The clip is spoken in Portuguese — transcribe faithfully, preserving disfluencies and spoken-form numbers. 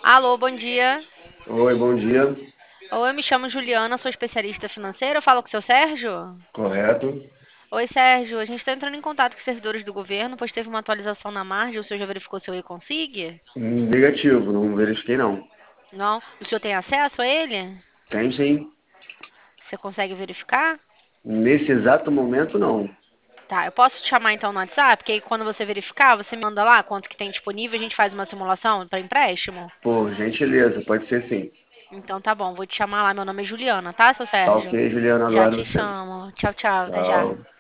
Alô, bom dia. Oi, bom dia. Oi, eu me chamo Juliana, sou especialista financeira. Eu falo com o seu Sérgio? Correto? Oi, Sérgio. A gente está entrando em contato com os servidores do governo, pois teve uma atualização na margem. O senhor já verificou seu e-consig? Hum, Negativo, não verifiquei não. Não? O senhor tem acesso a ele? Tem sim. Você consegue verificar? Nesse exato momento, não. Tá, eu posso te chamar então no WhatsApp, porque aí quando você verificar, você me manda lá quanto que tem disponível, a gente faz uma simulação para empréstimo? Por gentileza, pode ser sim. Então tá bom, vou te chamar lá. Meu nome é Juliana, tá, seu Tá Sérgio? ok, Juliana, Já aguardo te você. chamo. Tchau, tchau. Até já. Tchau.